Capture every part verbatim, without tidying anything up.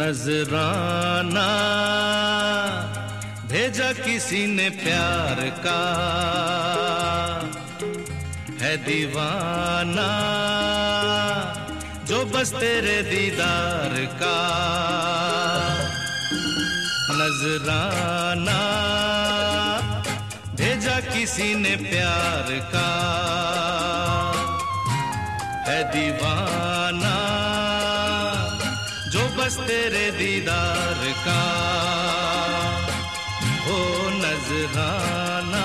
नजराना भेजा किसी ने प्यार का, है दीवाना जो बस तेरे दीदार का। नजराना भेजा किसी ने प्यार का, है दीवाना जो बस तेरे दीदार का। हो नजराना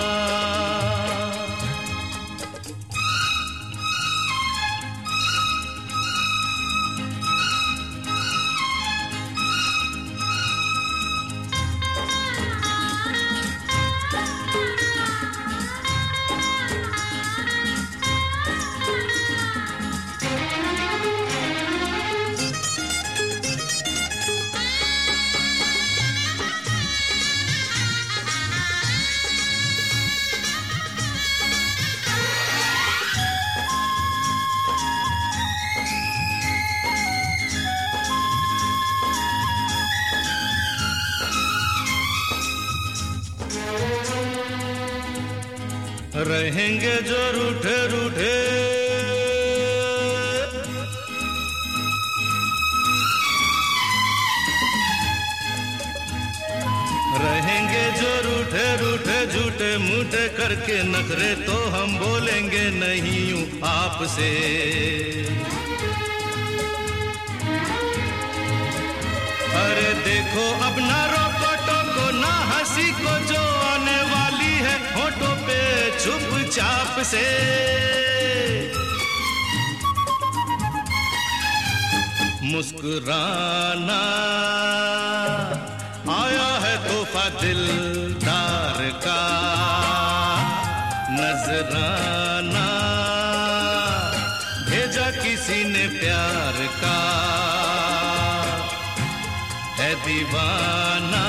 रहेंगे जो रूठे रूठे, रहेंगे जो रूठे रूठे झूठे मूठे करके नखरे, तो हम बोलेंगे नहीं यूं आपसे। अरे देखो अब ना रोको टोको ना हंसी को, जो आने वाली है होठों पे चुपचाप से। मुस्कुराना आया है तोहफा दिलदार का। नजराना भेजा किसी ने प्यार का, है दीवाना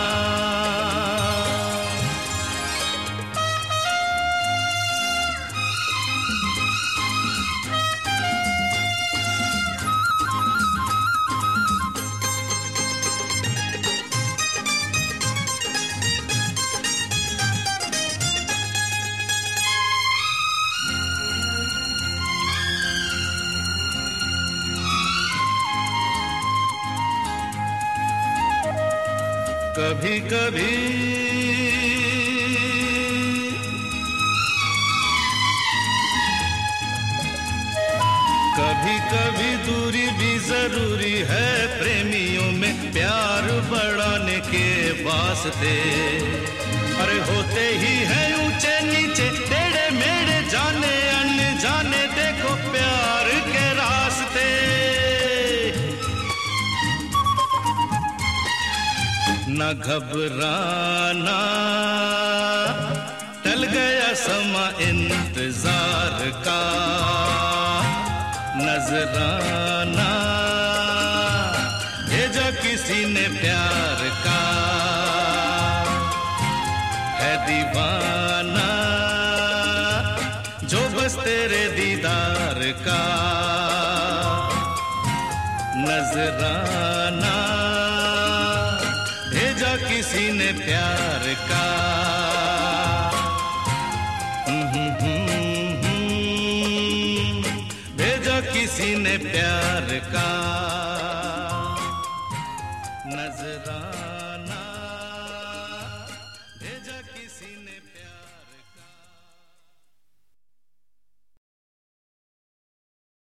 कभी कभी कभी कभी दूरी भी जरूरी है प्रेमियों में, प्यार बढ़ाने के वास्ते। अरे होते ही है ऊंचे नीचे टेढ़े मेढ़े, जाने अनजाने देखो प्यार के रास्ते। न घबराना टल गया समा इंतजार का। नजराना भेजा किसी ने प्यार का, है दीवाना जो बस तेरे दीदार का। नजराना भेजा किसी ने प्यार का। भेजा किसी ने प्यार का।